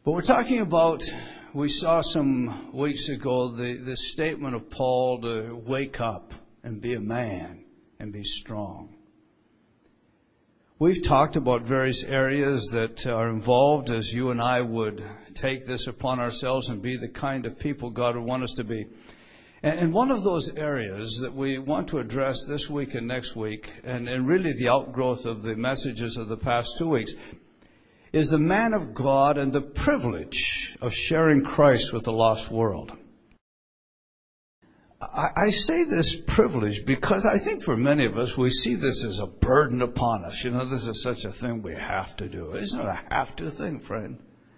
But we're talking about, we saw some weeks ago the statement of Paul to wake up and be a man and be strong. We've talked about various areas that are involved as you and I would take this upon ourselves and be the kind of people God would want us to be. And one of those areas that we want to address this week and next week, and really the outgrowth of the messages of the past 2 weeks, is the man of God and the privilege of sharing Christ with the lost world. I say this privilege because I think for many of us, we see this as a burden upon us. You know, this is such a thing we have to do. It's not a have-to thing, friend.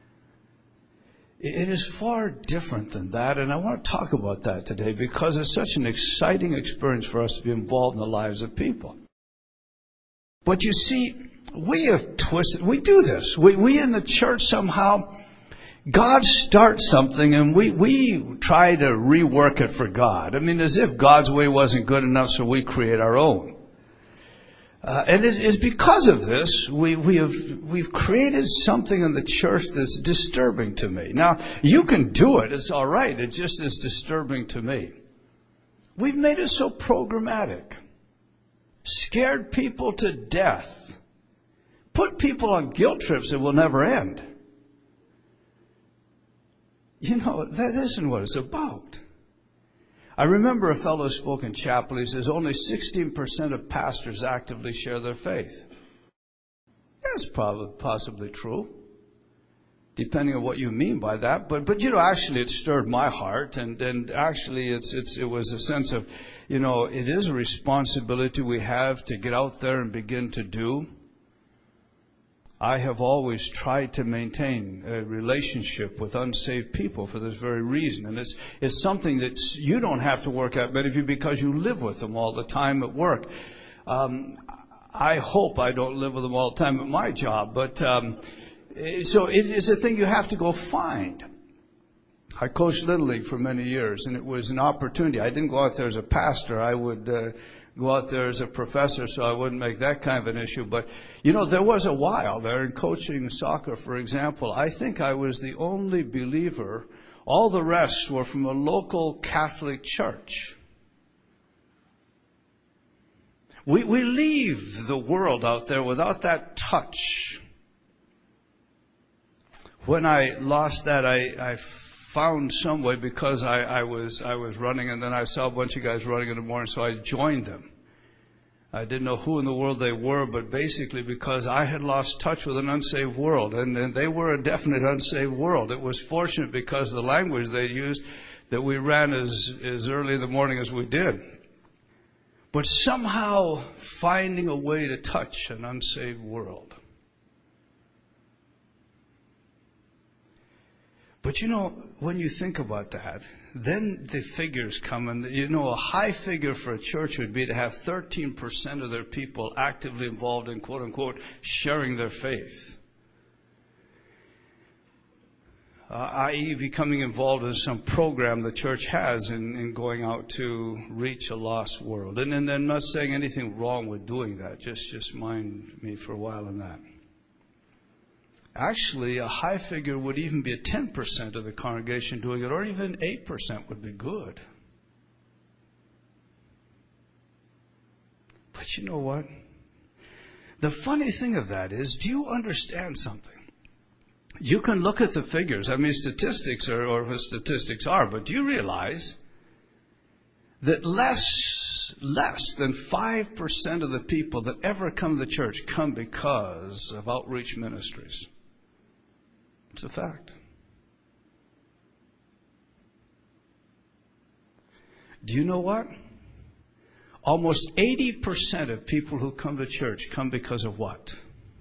It is far different than that, and I want to talk about that today because it's such an exciting experience for us to be involved in the lives of people. But you see, we have twisted, we do this. We in the church somehow, God starts something and we try to rework it for God. I mean, as if God's way wasn't good enough, so we create our own. And it's because of this, we've created something in the church that's disturbing to me. Now, you can do it, it's all right, it just is disturbing to me. We've made it so programmatic. Scared people to death. Put people on guilt trips that will never end. You know, that isn't what it's about. I remember a fellow spoke in chapel. He says only 16% of pastors actively share their faith. That's probably possibly true, depending on what you mean by that. But you know, actually, it stirred my heart, and actually, it was a sense of, you know, it is a responsibility we have to get out there and begin to do. I have always tried to maintain a relationship with unsaved people for this very reason. And it's something that you don't have to work at, many of you, because you live with them all the time at work. I hope I don't live with them all the time at my job. But so it is a thing you have to go find. I coached Little League for many years, and it was an opportunity. I didn't go out there as a pastor. I would go out there as a professor, so I wouldn't make that kind of an issue. But, you know, there was a while there in coaching soccer, for example. I think I was the only believer. All the rest were from a local Catholic church. We leave the world out there without that touch. When I lost that, I found some way because I was running, and then I saw a bunch of guys running in the morning, so I joined them. I didn't know who in the world they were, but basically because I had lost touch with an unsaved world, and they were a definite unsaved world. It was fortunate because the language they used that we ran as early in the morning as we did. But somehow finding a way to touch an unsaved world. But you know, when you think about that, then the figures come, and you know, a high figure for a church would be to have 13% of their people actively involved in, quote unquote, sharing their faith. I.e. becoming involved in some program the church has in going out to reach a lost world. And I'm not saying anything wrong with doing that. Just mind me for a while on that. Actually, a high figure would even be 10% of the congregation doing it, or even 8% would be good. But you know what? The funny thing of that is, do you understand something? You can look at the figures. I mean, statistics are what statistics are, but do you realize that less than 5% of the people that ever come to the church come because of outreach ministries? It's a fact. Do you know what? Almost 80% of people who come to church come because of what?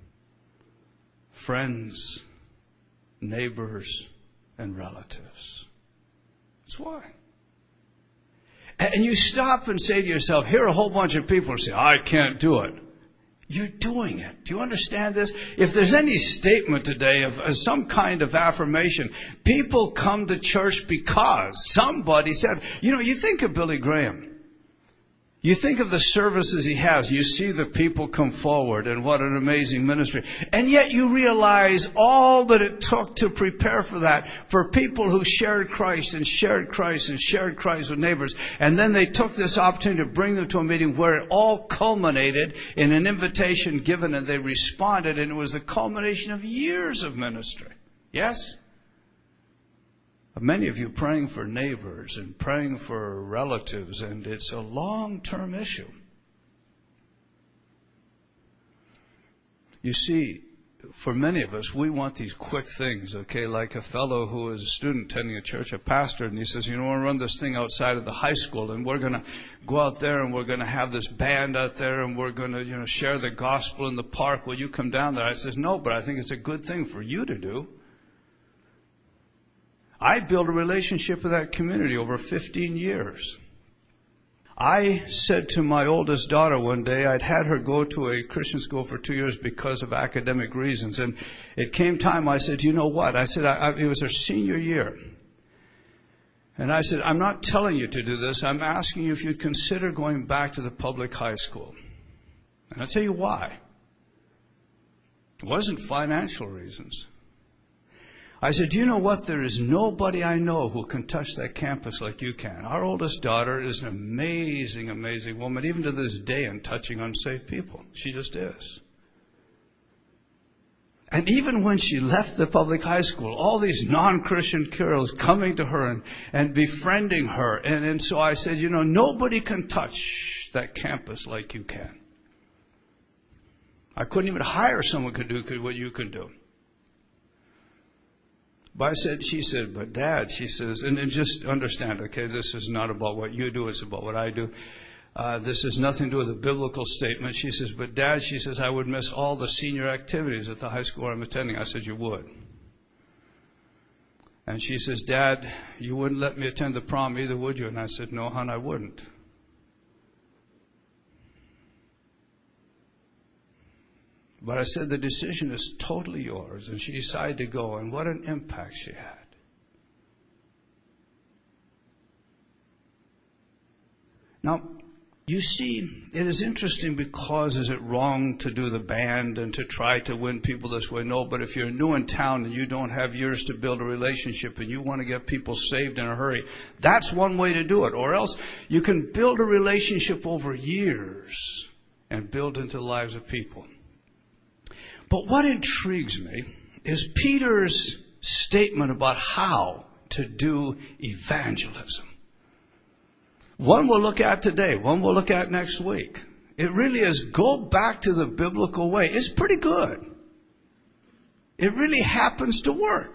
Friends, neighbors, and relatives. That's why. And you stop and say to yourself, here are a whole bunch of people who say, I can't do it. You're doing it. Do you understand this? If there's any statement today of some kind of affirmation, people come to church because somebody said, you know, you think of Billy Graham. You think of the services he has. You see the people come forward, and what an amazing ministry. And yet you realize all that it took to prepare for that, for people who shared Christ and shared Christ and shared Christ with neighbors. And then they took this opportunity to bring them to a meeting where it all culminated in an invitation given, and they responded, and it was the culmination of years of ministry. Yes? Many of you praying for neighbors and praying for relatives, and it's a long-term issue. You see, for many of us, we want these quick things, okay? Like a fellow who is a student attending a church, a pastor, and he says, you know, we're going to run this thing outside of the high school, and we're going to go out there, and we're going to have this band out there, and we're going to, you know, share the gospel in the park. Will you come down there? I says, no, but I think it's a good thing for you to do. I built a relationship with that community over 15 years. I said to my oldest daughter one day, I'd had her go to a Christian school for 2 years because of academic reasons. And it came time, I said, you know what? I said, it was her senior year. And I said, I'm not telling you to do this. I'm asking you if you'd consider going back to the public high school. And I'll tell you why. It wasn't financial reasons. I said, do you know what? There is nobody I know who can touch that campus like you can. Our oldest daughter is an amazing, amazing woman, even to this day, in touching unsafe people. She just is. And even when she left the public high school, all these non-Christian girls coming to her and befriending her. And so I said, you know, nobody can touch that campus like you can. I couldn't even hire someone who could do what you can do. But she said, but Dad, she says, and just understand, okay, this is not about what you do, it's about what I do. This has nothing to do with a biblical statement. She says, but Dad, she says, I would miss all the senior activities at the high school I'm attending. I said, you would. And she says, Dad, you wouldn't let me attend the prom either, would you? And I said, no, hon, I wouldn't. But I said, the decision is totally yours. And she decided to go, and what an impact she had. Now, you see, it is interesting because is it wrong to do the band and to try to win people this way? No, but if you're new in town and you don't have years to build a relationship and you want to get people saved in a hurry, that's one way to do it. Or else you can build a relationship over years and build into the lives of people. But what intrigues me is Peter's statement about how to do evangelism. One we'll look at today, one we'll look at next week. It really is go back to the biblical way. It's pretty good. It really happens to work.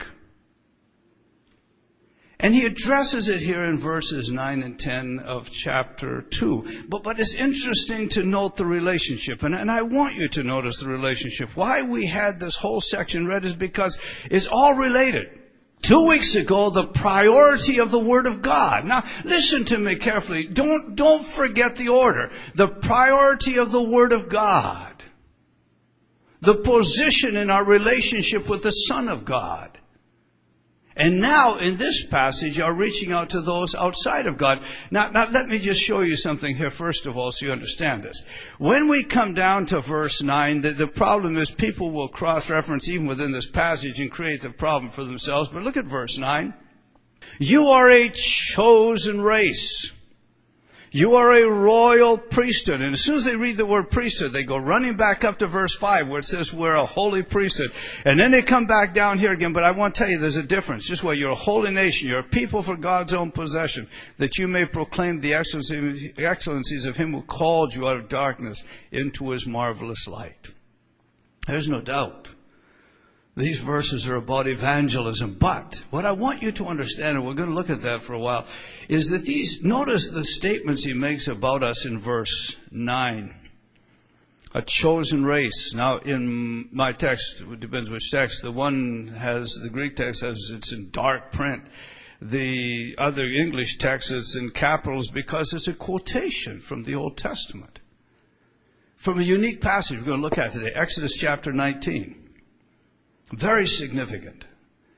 And he addresses it here in verses 9 and 10 of chapter 2. But it's interesting to note the relationship. And I want you to notice the relationship. Why we had this whole section read is because it's all related. 2 weeks ago, the priority of the Word of God. Now, listen to me carefully. Don't forget the order. The priority of the Word of God. The position in our relationship with the Son of God. And now, in this passage, are reaching out to those outside of God. Now, let me just show you something here, first of all, so you understand this. When we come down to verse 9, the problem is people will cross-reference even within this passage and create the problem for themselves. But look at verse 9. You are a chosen race. You are a royal priesthood. And as soon as they read the word priesthood, they go running back up to verse 5 where it says we're a holy priesthood. And then they come back down here again. But I want to tell you there's a difference. Just where you're a holy nation. You're a people for God's own possession. That you may proclaim the excellencies of Him who called you out of darkness into His marvelous light. There's no doubt. These verses are about evangelism. But what I want you to understand, and we're going to look at that for a while, is that notice the statements he makes about us in verse 9. A chosen race. Now, in my text, it depends which text, the Greek text has, it's in dark print. The other English text is in capitals because it's a quotation from the Old Testament. From a unique passage we're going to look at today, Exodus chapter 19. Very significant.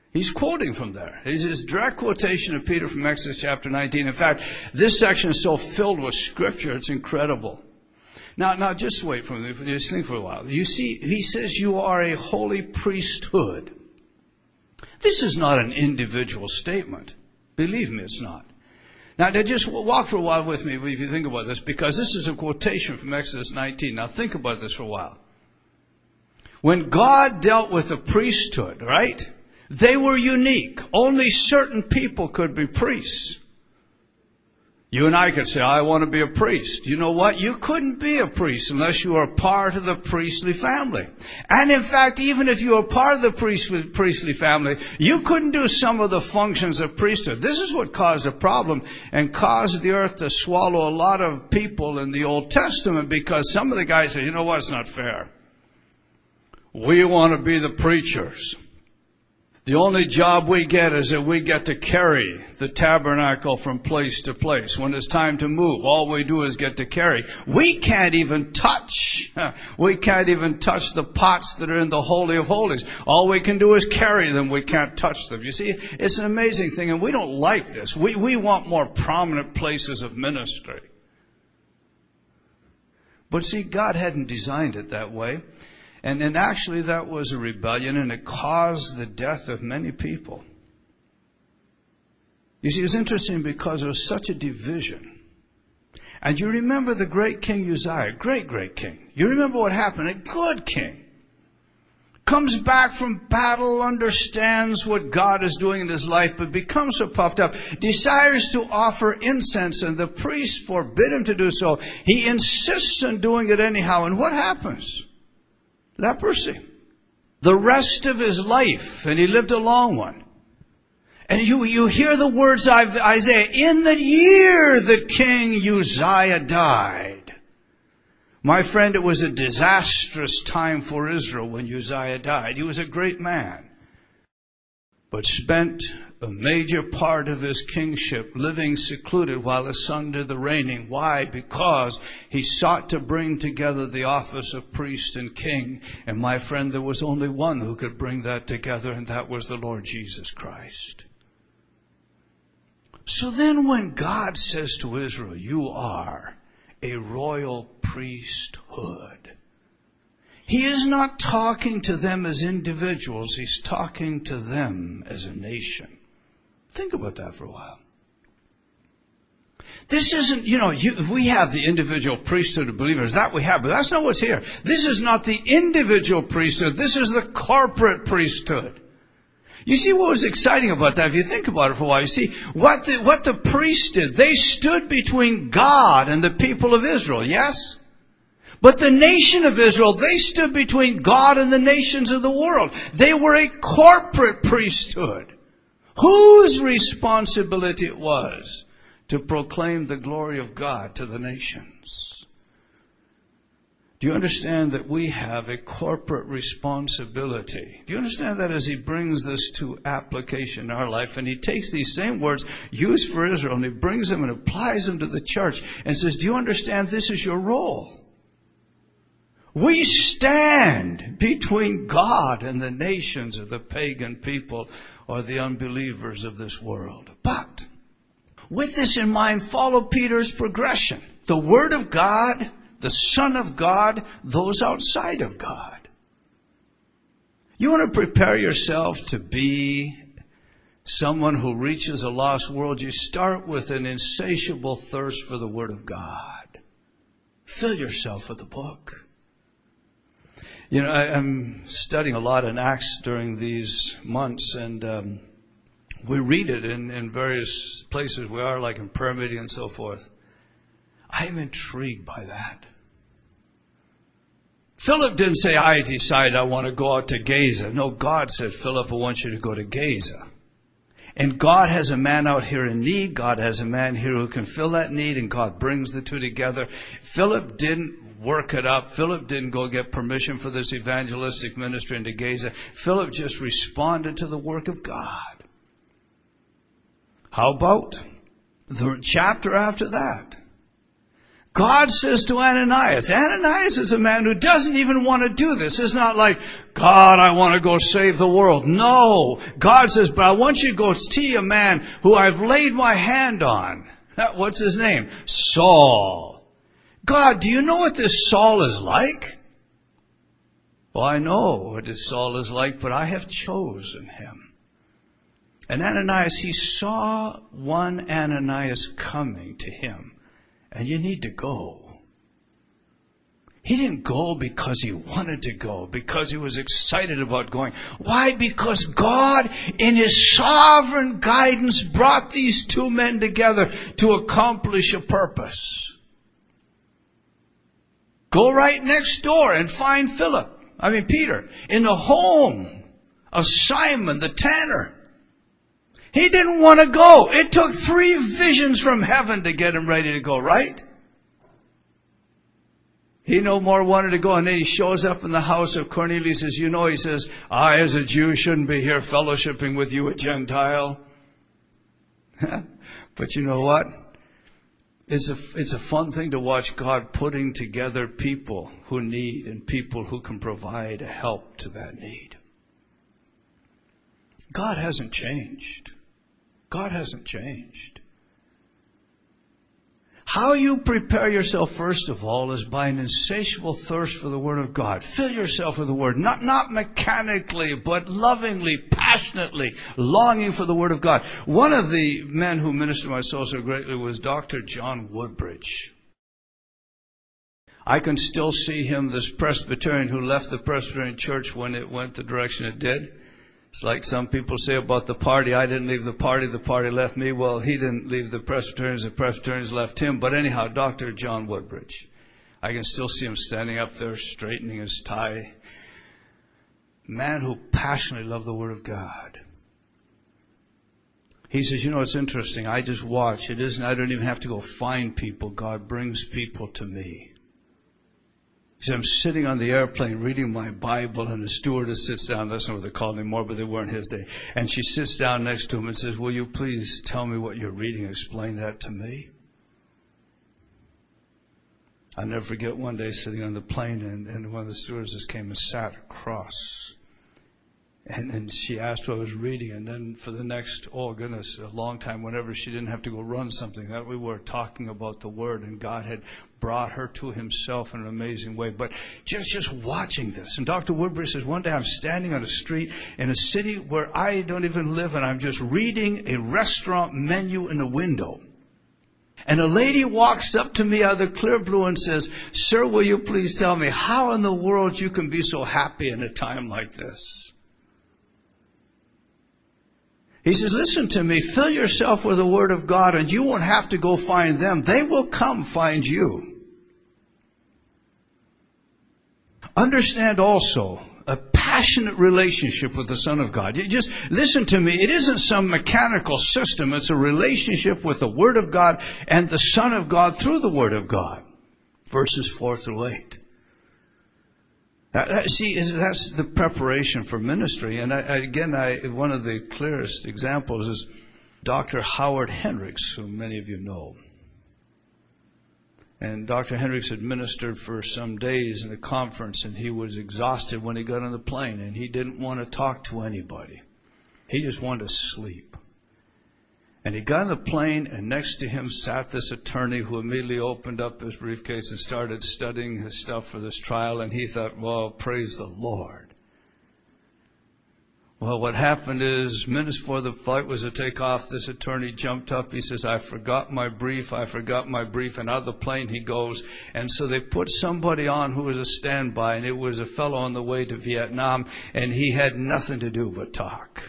He's quoting from there. It's his direct quotation of Peter from Exodus chapter 19. In fact, this section is so filled with Scripture, it's incredible. Now, just wait for me. Just think for a while. You see, he says you are a holy priesthood. This is not an individual statement. Believe me, it's not. Now, just walk for a while with me if you think about this, because this is a quotation from Exodus 19. Now, think about this for a while. When God dealt with the priesthood, right? They were unique. Only certain people could be priests. You and I could say, I want to be a priest. You know what? You couldn't be a priest unless you were part of the priestly family. And in fact, even if you were part of the priestly family, you couldn't do some of the functions of priesthood. This is what caused a problem and caused the earth to swallow a lot of people in the Old Testament, because some of the guys said, you know what? It's not fair. We want to be the preachers. The only job we get is that we get to carry the tabernacle from place to place. When it's time to move, all we do is get to carry. We can't even touch the pots that are in the Holy of Holies. All we can do is carry them. We can't touch them. You see, it's an amazing thing, and we don't like this. We want more prominent places of ministry. But see, God hadn't designed it that way. And actually that was a rebellion, and it caused the death of many people. You see, it's interesting because there was such a division. And you remember the great King Uzziah, great king. You remember what happened? A good king. Comes back from battle, understands what God is doing in his life, but becomes so puffed up, desires to offer incense, and the priests forbid him to do so. He insists on doing it anyhow, and what happens? Leprosy. The rest of his life, and he lived a long one. And you hear the words of Isaiah, in the year that King Uzziah died. My friend, it was a disastrous time for Israel when Uzziah died. He was a great man, but spent a major part of his kingship living secluded while his son did the reigning. Why? Because he sought to bring together the office of priest and king. And my friend, there was only one who could bring that together, and that was the Lord Jesus Christ. So then when God says to Israel, you are a royal priesthood, he is not talking to them as individuals. He's talking to them as a nation. Think about that for a while. This isn't, we have the individual priesthood of believers. That we have, but that's not what's here. This is not the individual priesthood. This is the corporate priesthood. You see what was exciting about that? If you think about it for a while, you see what the priests did. They stood between God and the people of Israel, yes? But the nation of Israel, they stood between God and the nations of the world. They were a corporate priesthood, whose responsibility it was to proclaim the glory of God to the nations. Do you understand that we have a corporate responsibility? Do you understand that as he brings this to application in our life, and he takes these same words used for Israel and he brings them and applies them to the church and says, do you understand this is your role? We stand between God and the nations of the pagan people or the unbelievers of this world. But with this in mind, follow Peter's progression. The Word of God, the Son of God, those outside of God. You want to prepare yourself to be someone who reaches a lost world, you start with an insatiable thirst for the Word of God. Fill yourself with the book. I'm studying a lot in Acts during these months, and we read it in various places we are, like in prayer meeting and so forth. I'm intrigued by that. Philip didn't say, I decide I want to go out to Gaza. No, God said, Philip, I want you to go to Gaza. And God has a man out here in need. God has a man here who can fill that need, and God brings the two together. Philip didn't work it up. Philip didn't go get permission for this evangelistic ministry into Gaza. Philip just responded to the work of God. How about the chapter after that? God says to Ananias, Ananias is a man who doesn't even want to do this. It's not like, God, I want to go save the world. No. God says, but I want you to go see a man who I've laid my hand on. What's his name? Saul. God, do you know what this Saul is like? Well, I know what this Saul is like, but I have chosen him. And Ananias, he saw one Ananias coming to him. And you need to go. He didn't go because he wanted to go, because he was excited about going. Why? Because God, in His sovereign guidance, brought these two men together to accomplish a purpose. Go right next door and find Peter, in the home of Simon the tanner. He didn't want to go. It took 3 visions from heaven to get him ready to go, right? He no more wanted to go, and then he shows up in the house of Cornelius. He says, I as a Jew shouldn't be here fellowshipping with you, a Gentile. But you know what? It's a fun thing to watch God putting together people who need and people who can provide help to that need. God hasn't changed. God hasn't changed. How you prepare yourself, first of all, is by an insatiable thirst for the Word of God. Fill yourself with the Word, not mechanically, but lovingly, passionately, longing for the Word of God. One of the men who ministered my soul so greatly was Dr. John Woodbridge. I can still see him, this Presbyterian who left the Presbyterian Church when it went the direction it did. It's like some people say about the party, I didn't leave the party left me. Well, he didn't leave the Presbyterians left him. But anyhow, Dr. John Woodbridge. I can still see him standing up there, straightening his tie. Man who passionately loved the Word of God. He says, it's interesting. I just watch. I don't even have to go find people. God brings people to me. He said, I'm sitting on the airplane reading my Bible, and the stewardess sits down. That's not what they called anymore, but they were in his day. And she sits down next to him and says, will you please tell me what you're reading? Explain that to me. I'll never forget one day sitting on the plane, and one of the stewardesses came and sat across. And she asked what I was reading, and then for the next, a long time, whenever she didn't have to go run something, that we were talking about the Word, and God had brought her to Himself in an amazing way. But just watching this. And Dr. Woodbridge says, one day I'm standing on a street in a city where I don't even live, and I'm just reading a restaurant menu in a window. And a lady walks up to me out of the clear blue and says, sir, will you please tell me how in the world you can be so happy in a time like this? He says, listen to me, fill yourself with the Word of God, and you won't have to go find them. They will come find you. Understand also a passionate relationship with the Son of God. You just listen to me. It isn't some mechanical system. It's a relationship with the Word of God and the Son of God through the Word of God. Verses 4 through 8. See, that's the preparation for ministry. And one of the clearest examples is Dr. Howard Hendricks, who many of you know. And Dr. Hendricks had ministered for some days in a conference, and he was exhausted when he got on the plane, and he didn't want to talk to anybody. He just wanted to sleep. And he got on the plane, and next to him sat this attorney who immediately opened up his briefcase and started studying his stuff for this trial. And he thought, well, praise the Lord. Well, what happened is, minutes before the flight was to take off, this attorney jumped up. He says, I forgot my brief. And out of the plane he goes. And so they put somebody on who was a standby, and it was a fellow on the way to Vietnam, and he had nothing to do but talk.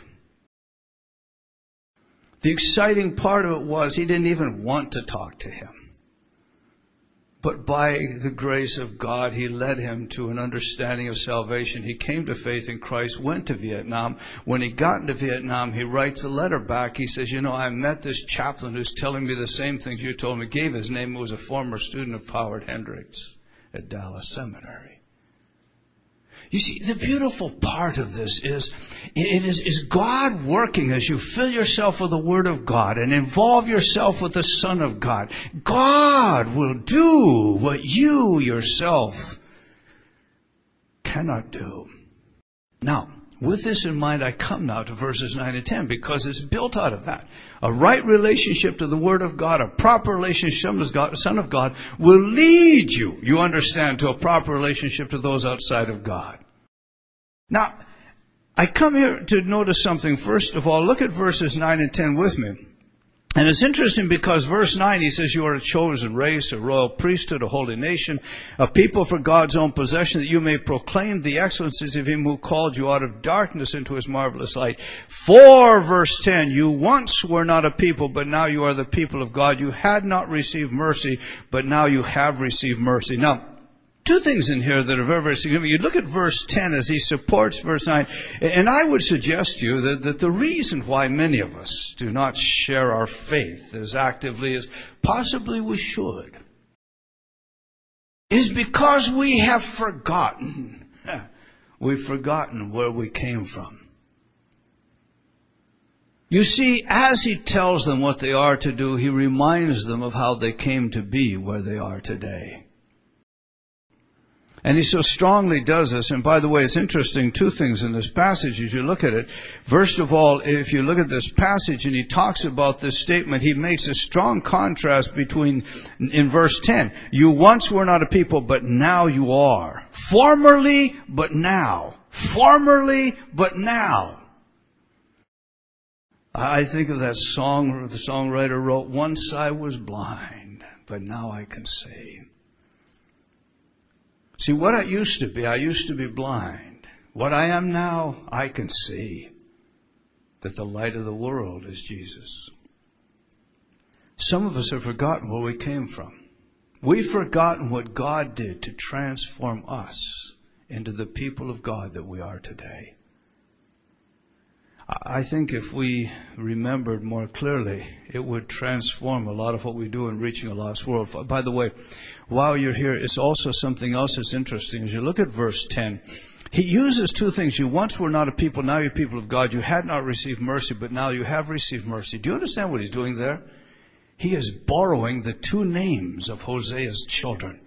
The exciting part of it was he didn't even want to talk to him. But by the grace of God, He led him to an understanding of salvation. He came to faith in Christ, went to Vietnam. When he got into Vietnam, he writes a letter back. He says, I met this chaplain who's telling me the same things you told me. Gave his name. It was a former student of Howard Hendricks at Dallas Seminary. You see, the beautiful part of this is God working as you fill yourself with the Word of God and involve yourself with the Son of God. God will do what you yourself cannot do. Now, with this in mind, I come now to verses 9 and 10 because it's built out of that. A right relationship to the Word of God, a proper relationship to the Son of God will lead you, you understand, to a proper relationship to those outside of God. Now, I come here to notice something. First of all, look at verses 9 and 10 with me. And it's interesting because verse 9, he says, you are a chosen race, a royal priesthood, a holy nation, a people for God's own possession, that you may proclaim the excellencies of Him who called you out of darkness into His marvelous light. For, verse 10, you once were not a people, but now you are the people of God. You had not received mercy, but now you have received mercy. Now, two things in here that are very, very significant. You look at verse 10 as he supports verse 9. And I would suggest to you that the reason why many of us do not share our faith as actively as possibly we should is because we have forgotten. We've forgotten where we came from. You see, as he tells them what they are to do, he reminds them of how they came to be where they are today. And he so strongly does this. And by the way, it's interesting, two things in this passage as you look at it. First of all, if you look at this passage and he talks about this statement, he makes a strong contrast between, in verse 10, you once were not a people, but now you are. Formerly, but now. Formerly, but now. I think of that song the songwriter wrote, once I was blind, but now I can see. See, what I used to be blind. What I am now, I can see that the light of the world is Jesus. Some of us have forgotten where we came from. We've forgotten what God did to transform us into the people of God that we are today. I think if we remembered more clearly, it would transform a lot of what we do in reaching a lost world. By the way, while you're here, it's also something else that's interesting. As you look at verse 10, he uses two things. You once were not a people, now you're people of God. You had not received mercy, but now you have received mercy. Do you understand what he's doing there? He is borrowing the two names of Hosea's children.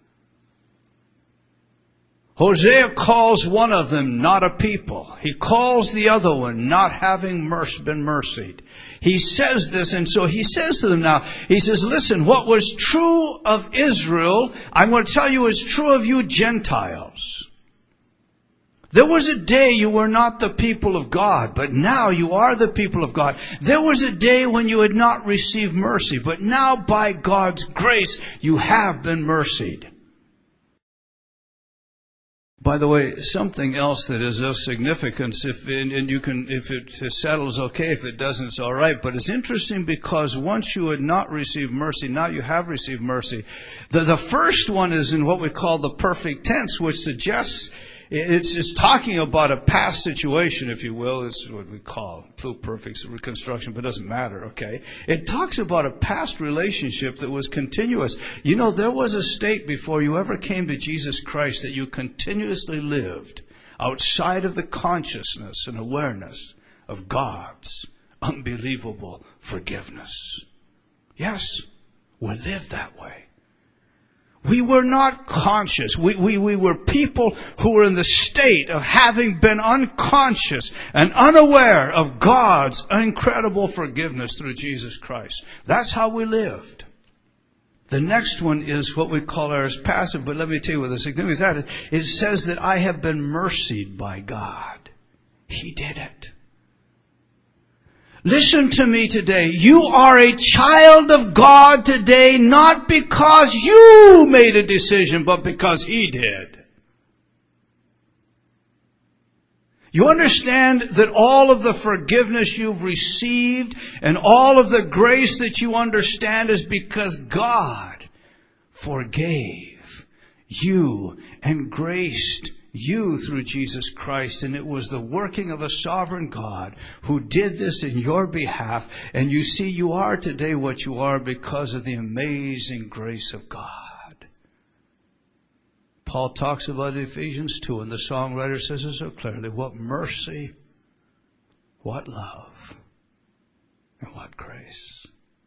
Hosea calls one of them not a people. He calls the other one not having been mercied. He says this, and so he says to them now, he says, listen, what was true of Israel, I'm going to tell you is true of you Gentiles. There was a day you were not the people of God, but now you are the people of God. There was a day when you had not received mercy, but now by God's grace you have been mercied. By the way, something else that is of significance, if it settles, okay. If it doesn't, it's all right. But it's interesting because once you had not received mercy, now you have received mercy. The first one is in what we call the perfect tense, which suggests it's talking about a past situation, if you will. It's what we call pluperfect reconstruction, but it doesn't matter, okay? It talks about a past relationship that was continuous. You know, there was a state before you ever came to Jesus Christ that you continuously lived outside of the consciousness and awareness of God's unbelievable forgiveness. Yes, we lived that way. We were not conscious. We were people who were in the state of having been unconscious and unaware of God's incredible forgiveness through Jesus Christ. That's how we lived. The next one is what we call ours passive, but let me tell you what the significance of that is. It says that I have been mercied by God. He did it. Listen to me today. You are a child of God today, not because you made a decision, but because He did. You understand that all of the forgiveness you've received and all of the grace that you understand is because God forgave you and graced you through Jesus Christ. And it was the working of a sovereign God who did this in your behalf. And you see, you are today what you are because of the amazing grace of God. Paul talks about Ephesians 2, and the songwriter says it so clearly. What mercy, what love, and what grace.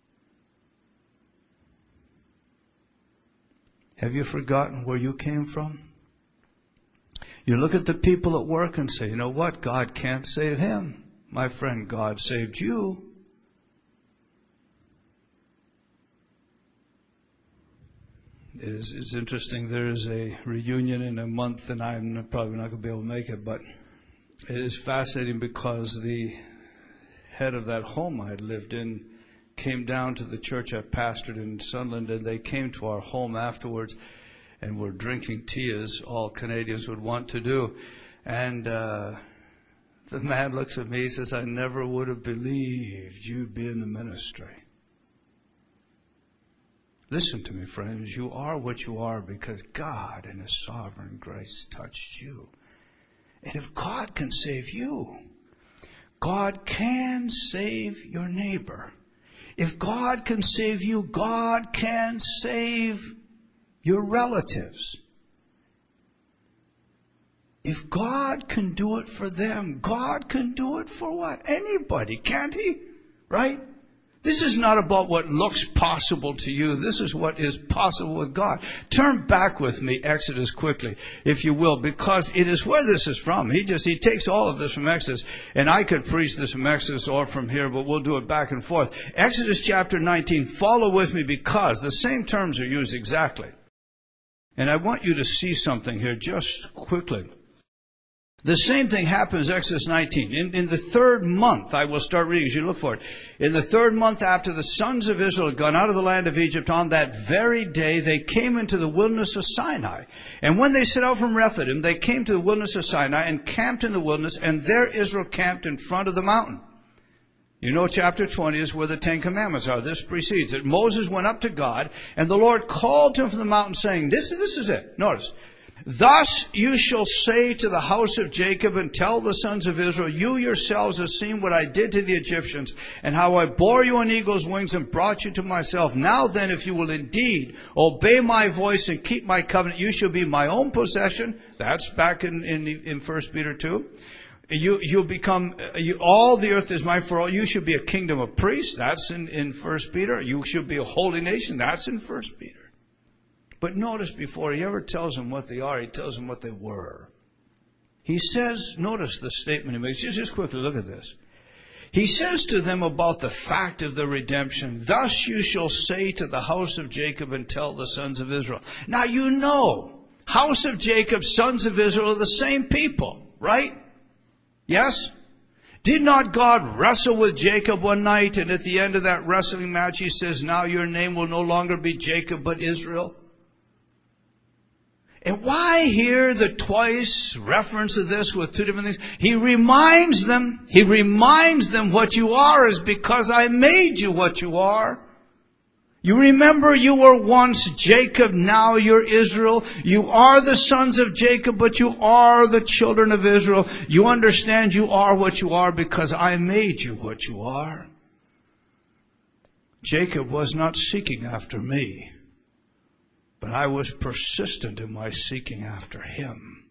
Have you forgotten where you came from? You look at the people at work and say, you know what? God can't save him. My friend, God saved you. It's interesting. There is a reunion in a month, and I'm probably not going to be able to make it, but it is fascinating because the head of that home I had lived in came down to the church I pastored in Sunderland, and they came to our home afterwards and were drinking tea, as all Canadians would want to do. And the man looks at me and says, I never would have believed you'd be in the ministry. Listen to me, friends. You are what you are because God in His sovereign grace touched you. And if God can save you, God can save your neighbor. If God can save you, God can save your relatives. If God can do it for them, God can do it for what? Anybody, can't He? Right? This is not about what looks possible to you. This is what is possible with God. Turn back with me, Exodus, quickly, if you will, because it is where this is from. He takes all of this from Exodus, and I could preach this from Exodus or from here, but we'll do it back and forth. Exodus chapter 19, follow with me because the same terms are used exactly. And I want you to see something here just quickly. The same thing happens, Exodus 19. In the third month, I will start reading as you look for it. In the third month after the sons of Israel had gone out of the land of Egypt, on that very day they came into the wilderness of Sinai. And when they set out from Rephidim, they came to the wilderness of Sinai and camped in the wilderness, and there Israel camped in front of the mountain. You know, chapter 20 is where the Ten Commandments are. This precedes it. Moses went up to God, and the Lord called to him from the mountain, saying, this is it. Notice. Thus you shall say to the house of Jacob and tell the sons of Israel, you yourselves have seen what I did to the Egyptians and how I bore you on eagle's wings and brought you to myself. Now then, if you will indeed obey my voice and keep my covenant, you shall be my own possession. That's back in 1 Peter 2. You'll become, all the earth is mine for all. You should be a kingdom of priests. That's in 1 Peter. You should be a holy nation. That's in 1 Peter. But notice before he ever tells them what they are, he tells them what they were. He says, notice the statement he makes. Just quickly look at this. He says to them about the fact of the redemption, thus you shall say to the house of Jacob and tell the sons of Israel. Now you know, house of Jacob, sons of Israel are the same people, right? Yes? Did not God wrestle with Jacob one night, and at the end of that wrestling match he says, now your name will no longer be Jacob but Israel? And why here the twice reference of this with two different things? He reminds them what you are is because I made you what you are. You remember you were once Jacob, now you're Israel. You are the sons of Jacob, but you are the children of Israel. You understand you are what you are because I made you what you are. Jacob was not seeking after me, but I was persistent in my seeking after him.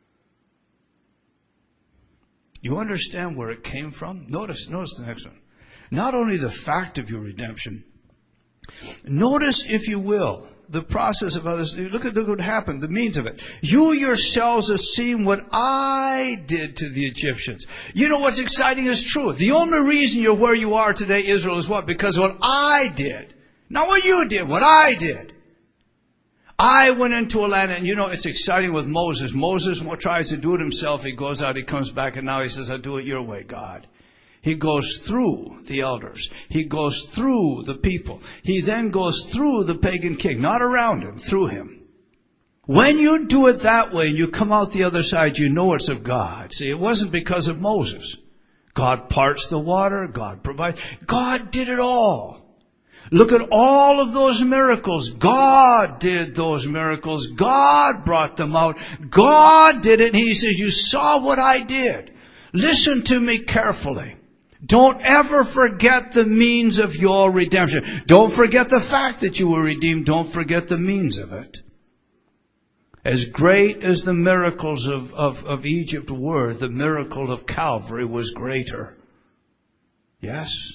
You understand where it came from? Notice the next one. Not only the fact of your redemption, notice, if you will, the process of others. Look at what happened, the means of it. You yourselves have seen what I did to the Egyptians. You know what's exciting is true. The only reason you're where you are today, Israel, is what? Because of what I did. Not what you did, what I did. I went into a land, and you know, it's exciting with Moses. Moses tries to do it himself. He goes out, he comes back, and now he says, I'll do it your way, God. He goes through the elders. He goes through the people. He then goes through the pagan king, not around him, through him. When you do it that way and you come out the other side, you know it's of God. See, it wasn't because of Moses. God parts the water. God provides. God did it all. Look at all of those miracles. God did those miracles. God brought them out. God did it. And he says, you saw what I did. Listen to me carefully. Don't ever forget the means of your redemption. Don't forget the fact that you were redeemed. Don't forget the means of it. As great as the miracles of Egypt were, the miracle of Calvary was greater. Yes?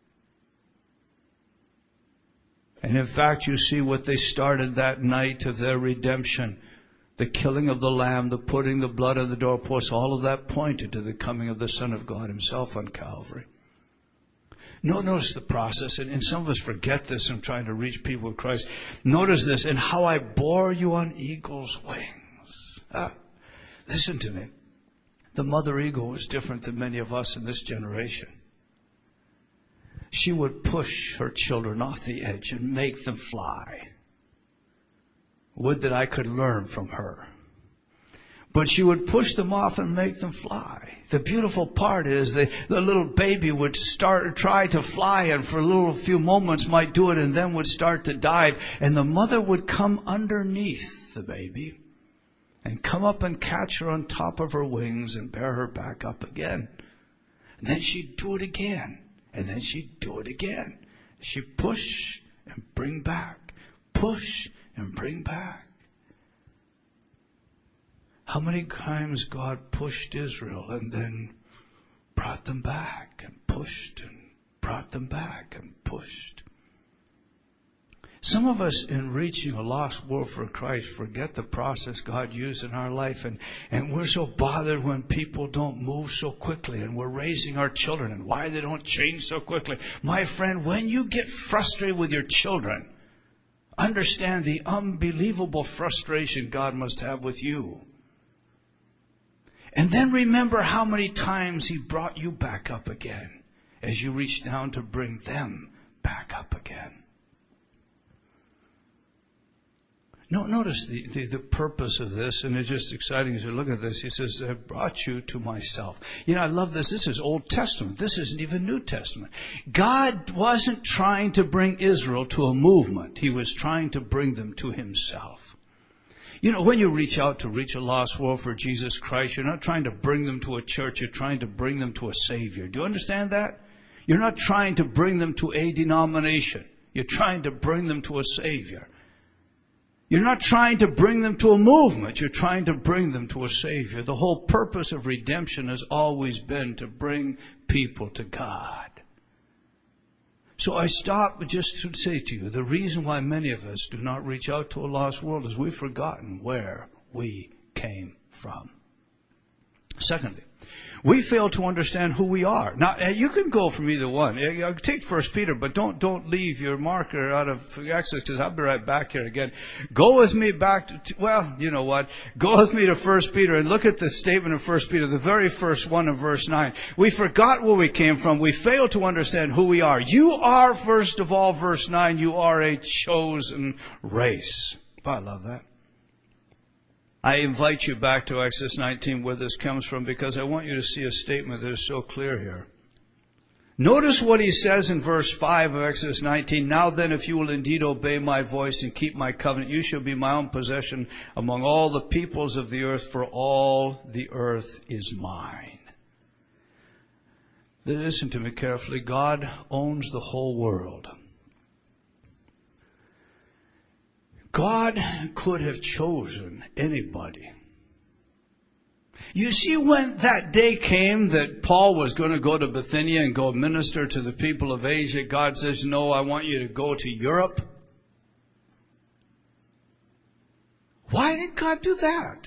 And in fact, you see what they started that night of their redemption. The killing of the lamb, the putting the blood on the doorposts, all of that pointed to the coming of the Son of God himself on Calvary. Notice the process, and some of us forget this in trying to reach people with Christ. Notice this, and how I bore you on eagle's wings. Listen to me. The mother eagle was different than many of us in this generation. She would push her children off the edge and make them fly. Would that I could learn from her. But she would push them off and make them fly. The beautiful part is the little baby would try to fly, and for a little few moments might do it and then would start to dive. And the mother would come underneath the baby and come up and catch her on top of her wings and bear her back up again. And then she'd do it again. And then she'd do it again. She'd push and bring back. Push and bring back. How many times God pushed Israel and then brought them back and pushed and brought them back and pushed. Some of us in reaching a lost world for Christ forget the process God used in our life, and we're so bothered when people don't move so quickly, and we're raising our children and why they don't change so quickly. My friend, when you get frustrated with your children, understand the unbelievable frustration God must have with you. And then remember how many times He brought you back up again as you reach down to bring them back up again. Notice the purpose of this, and it's just exciting as you look at this. He says, I brought you to myself. I love this. This is Old Testament. This isn't even New Testament. God wasn't trying to bring Israel to a movement. He was trying to bring them to Himself. When you reach out to reach a lost world for Jesus Christ, you're not trying to bring them to a church. You're trying to bring them to a Savior. Do you understand that? You're not trying to bring them to a denomination. You're trying to bring them to a Savior. You're not trying to bring them to a movement. You're trying to bring them to a Savior. The whole purpose of redemption has always been to bring people to God. So I stop just to say to you, the reason why many of us do not reach out to a lost world is we've forgotten where we came from. Secondly, we fail to understand who we are. Now, you can go from either one. Take 1 Peter, but don't leave your marker out of Exodus, because I'll be right back here again. Go with me back to, you know what? Go with me to 1 Peter and look at the statement of 1 Peter, the very first one of verse 9. We forgot where we came from. We fail to understand who we are. You are, first of all, verse 9, you are a chosen race. Oh, I love that. I invite you back to Exodus 19 where this comes from, because I want you to see a statement that is so clear here. Notice what he says in verse 5 of Exodus 19. Now then, if you will indeed obey my voice and keep my covenant, you shall be my own possession among all the peoples of the earth, for all the earth is mine. Listen to me carefully. God owns the whole world. God could have chosen anybody. You see, when that day came that Paul was going to go to Bithynia and go minister to the people of Asia, God says, no, I want you to go to Europe. Why did God do that?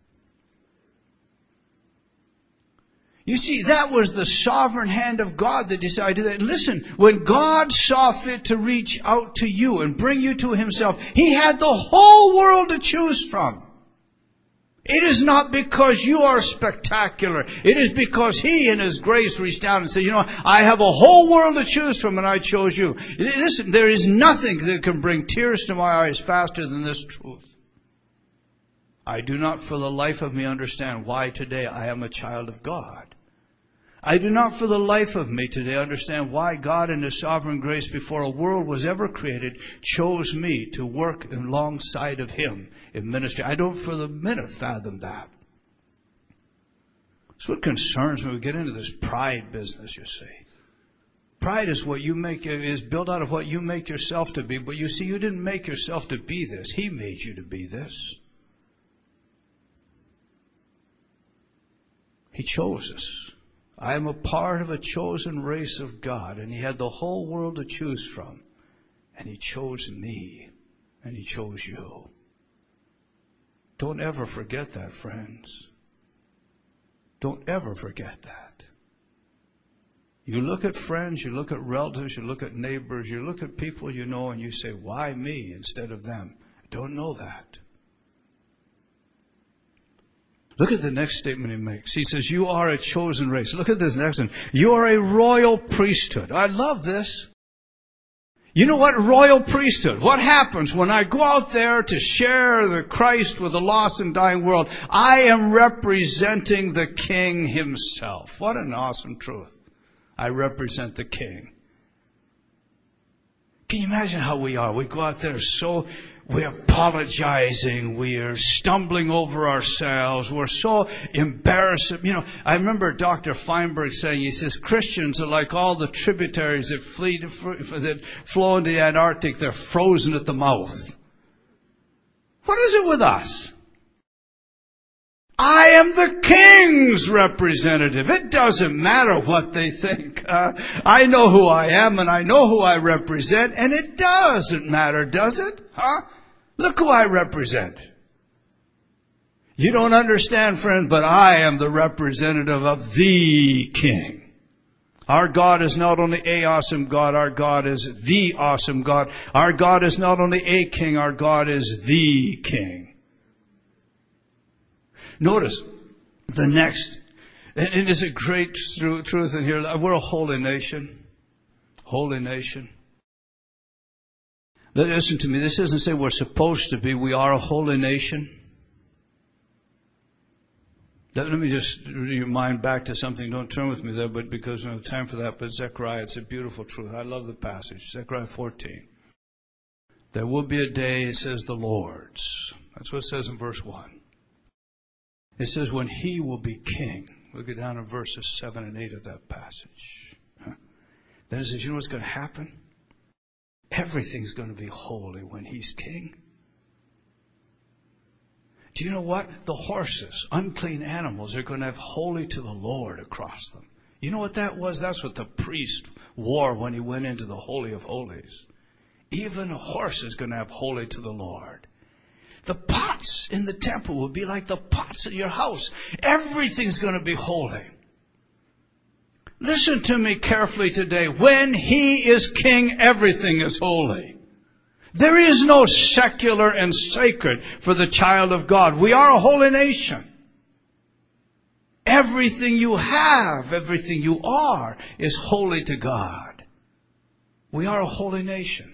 You see, that was the sovereign hand of God that decided to do that. And listen, when God saw fit to reach out to you and bring you to Himself, He had the whole world to choose from. It is not because you are spectacular. It is because He in His grace reached down and said, I have a whole world to choose from, and I chose you. Listen, there is nothing that can bring tears to my eyes faster than this truth. I do not for the life of me understand why today I am a child of God. I do not for the life of me today understand why God in His sovereign grace before a world was ever created chose me to work alongside of Him in ministry. I don't for the minute fathom that. That's what concerns me. We get into this pride business, you see. Pride is is built out of what you make yourself to be. But you see, you didn't make yourself to be this. He made you to be this. He chose us. I am a part of a chosen race of God, and He had the whole world to choose from. And He chose me, and He chose you. Don't ever forget that, friends. Don't ever forget that. You look at friends, you look at relatives, you look at neighbors, you look at people you know, and you say, why me instead of them? Don't know that. Look at the next statement he makes. He says, you are a chosen race. Look at this next one. You are a royal priesthood. I love this. You know what? Royal priesthood. What happens when I go out there to share the Christ with the lost and dying world? I am representing the King Himself. What an awesome truth. I represent the King. Can you imagine how we are? We go out there we're apologizing. We are stumbling over ourselves. We're so embarrassed. You know, I remember Dr. Feinberg saying, he says, Christians are like all the tributaries that flow into the Antarctic. They're frozen at the mouth. What is it with us? I am the King's representative. It doesn't matter what they think. I know who I am and I know who I represent, and it doesn't matter, does it? Look who I represent. You don't understand, friend, but I am the representative of the King. Our God is not only a awesome God, our God is the awesome God. Our God is not only a King, our God is the King. Notice the next, and it's a great truth in here. We're a holy nation. Holy nation. Listen to me. This doesn't say we're supposed to be. We are a holy nation. Let me just bring your mind back to something. Don't turn with me there, but because we don't have time for that. But Zechariah, it's a beautiful truth. I love the passage. Zechariah 14. There will be a day, it says, the Lord's. That's what it says in verse 1. It says when He will be king. Look it down in verses 7 and 8 of that passage. Then it says, you know what's going to happen? Everything's going to be holy when He's king. Do you know what? The horses, unclean animals, are going to have holy to the Lord across them. You know what that was? That's what the priest wore when he went into the Holy of Holies. Even a horse is going to have holy to the Lord. The pots in the temple will be like the pots in your house. Everything's going to be holy. Listen to me carefully today. When He is king, everything is holy. There is no secular and sacred for the child of God. We are a holy nation. Everything you have, everything you are, is holy to God. We are a holy nation.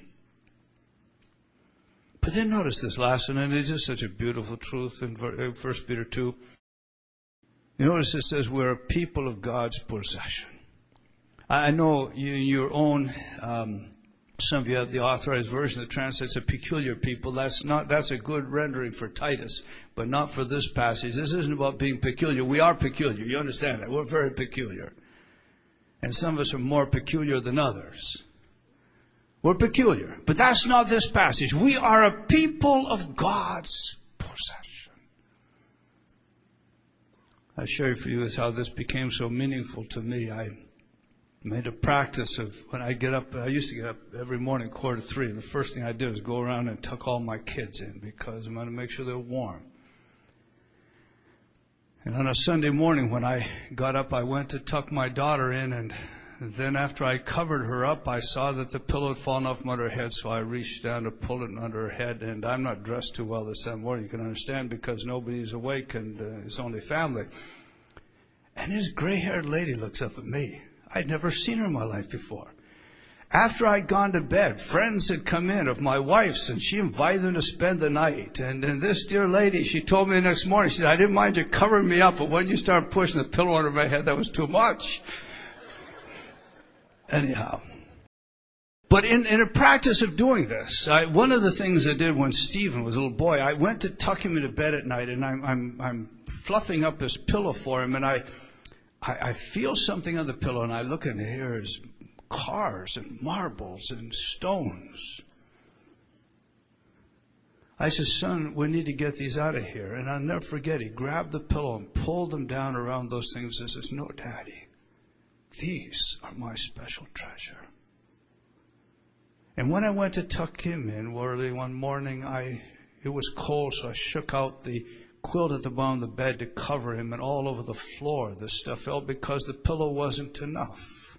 But then notice this last one, and it is such a beautiful truth in 1 Peter 2. You notice it says we're a people of God's possession. I know your own, some of you have the authorized version that translates a peculiar people. That's a good rendering for Titus, but not for this passage. This isn't about being peculiar. We are peculiar. You understand that? We're very peculiar. And some of us are more peculiar than others. We're peculiar. But that's not this passage. We are a people of God's possession. I share for you how this became so meaningful to me. I made a practice of when I get up. I used to get up every morning 2:45. And the first thing I did was go around and tuck all my kids in because I'm going to make sure they're warm. And on a Sunday morning when I got up, I went to tuck my daughter in, and then after I covered her up, I saw that the pillow had fallen off from under her head, so I reached down to pull it under her head. And I'm not dressed too well this morning, you can understand, because nobody's awake and it's only family. And this gray-haired lady looks up at me. I'd never seen her in my life before. After I'd gone to bed, friends had come in of my wife's, and she invited them to spend the night. And this dear lady, she told me the next morning, she said, I didn't mind you covering me up, but when you started pushing the pillow under my head, that was too much. Anyhow. But in a practice of doing this, one of the things I did when Stephen was a little boy, I went to tuck him into bed at night, and I'm fluffing up his pillow for him, and I feel something on the pillow, and I look in here is cars and marbles and stones. I said, son, we need to get these out of here. And I'll never forget, he grabbed the pillow and pulled them down around those things and says, no, Daddy, these are my special treasure. And when I went to tuck him in early one morning, it was cold, so I shook out the quilt at the bottom of the bed to cover him, and all over the floor this stuff fell because the pillow wasn't enough.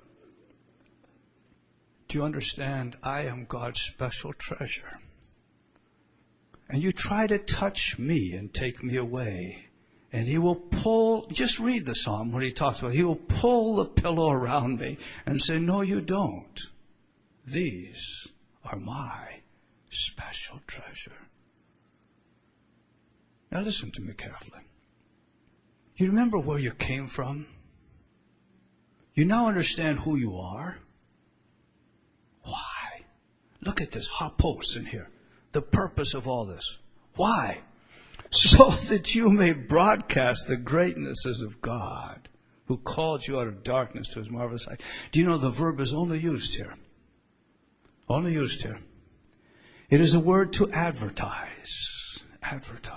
Do you understand? I am God's special treasure. And you try to touch me and take me away, and he will pull, just read the psalm when he talks about it, he will pull the pillow around me and say, no, you don't. These are my special treasure. Now listen to me carefully. You remember where you came from? You now understand who you are? Why? Look at this hot post in here. The purpose of all this. Why? So that you may broadcast the greatnesses of God, who called you out of darkness to his marvelous light. Do you know the verb is only used here? Only used here. It is a word to advertise. Advertise.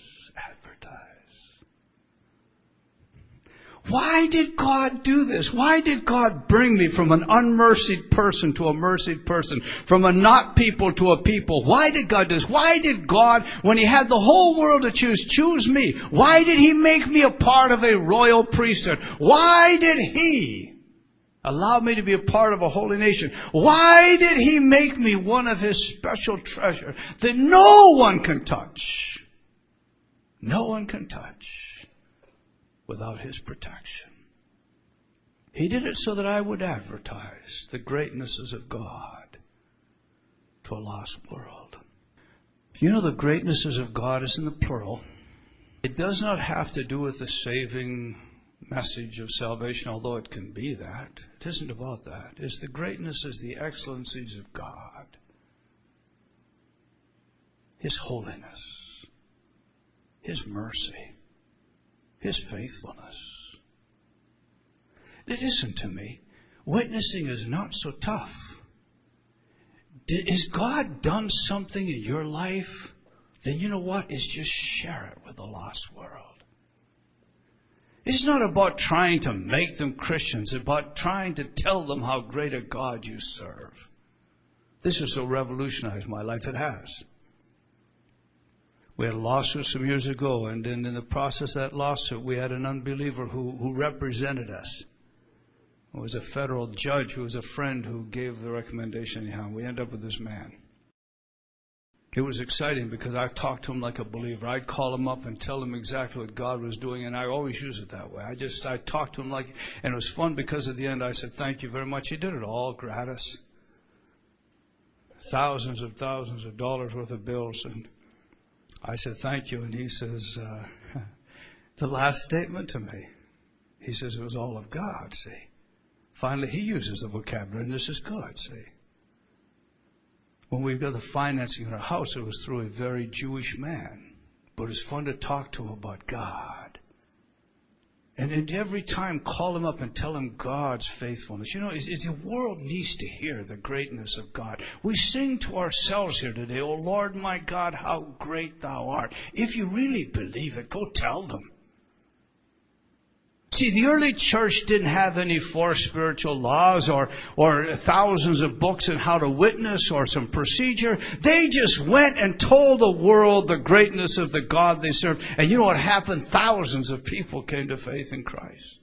Why did God do this? Why did God bring me from an unmercied person to a mercied person? From a not people to a people? Why did God do this? Why did God, when he had the whole world to choose me? Why did he make me a part of a royal priesthood? Why did he allow me to be a part of a holy nation? Why did he make me one of his special treasure that no one can touch? No one can touch without his protection. He did it so that I would advertise the greatnesses of God to a lost world. You know, the greatnesses of God is in the plural. It does not have to do with the saving message of salvation, although it can be that. It isn't about that. It's the greatnesses, the excellencies of God. His holiness. His mercy. His faithfulness. Listen to me. Witnessing is not so tough. Has God done something in your life? Then you know what? It's just share it with the lost world. It's not about trying to make them Christians. It's about trying to tell them how great a God you serve. This has so revolutionized my life. It has. We had a lawsuit some years ago, and then in the process of that lawsuit, we had an unbeliever who represented us. It was a federal judge who was a friend who gave the recommendation. Anyhow, we ended up with this man. It was exciting because I talked to him like a believer. I'd call him up and tell him exactly what God was doing, and I always use it that way. I talked to him like, and it was fun because at the end I said, thank you very much. He did it all gratis. Thousands of dollars worth of bills, and I said, thank you. And he says, the last statement to me, he says, it was all of God, see. Finally, he uses the vocabulary, and this is good, see. When we got the financing in our house, it was through a very Jewish man. But it's fun to talk to him about God. And every time call him up and tell him God's faithfulness. You know, the world needs to hear the greatness of God. We sing to ourselves here today, oh Lord my God, how great thou art. If you really believe it, go tell them. See, the early church didn't have any 4 spiritual laws or thousands of books on how to witness or some procedure. They just went and told the world the greatness of the God they served. And you know what happened? Thousands of people came to faith in Christ.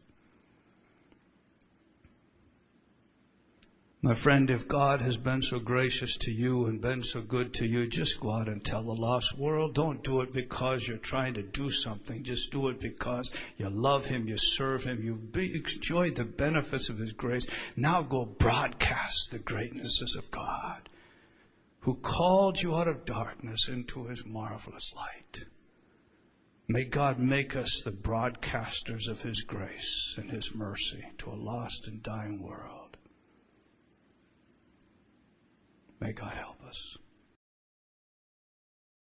My friend, if God has been so gracious to you and been so good to you, just go out and tell the lost world. Don't do it because you're trying to do something. Just do it because you love Him, you serve Him, you enjoy the benefits of His grace. Now go broadcast the greatnesses of God, who called you out of darkness into His marvelous light. May God make us the broadcasters of His grace and His mercy to a lost and dying world. May God help us.